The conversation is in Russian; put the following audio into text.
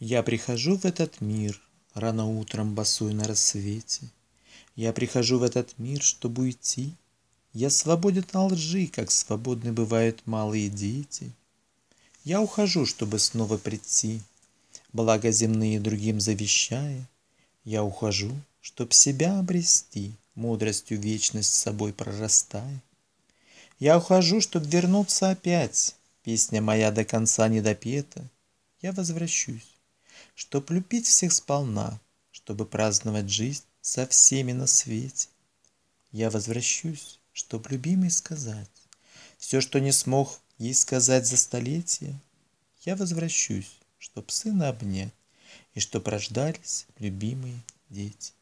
Я прихожу в этот мир рано утром босой на рассвете. Я прихожу в этот мир, чтобы уйти. Я свободен от лжи, как свободны бывают малые дети. Я ухожу, чтобы снова прийти, благо земные другим завещая. Я ухожу, чтоб себя обрести, мудростью вечность с собой прорастая. Я ухожу, чтоб вернуться опять, песня моя до конца не допета. Я возвращусь, чтоб любить всех сполна, чтобы праздновать жизнь со всеми на свете. Я возвращусь, чтоб любимой сказать все, что не смог ей сказать за столетия. Я возвращусь, чтоб сына обнять и чтоб рождались любимые дети.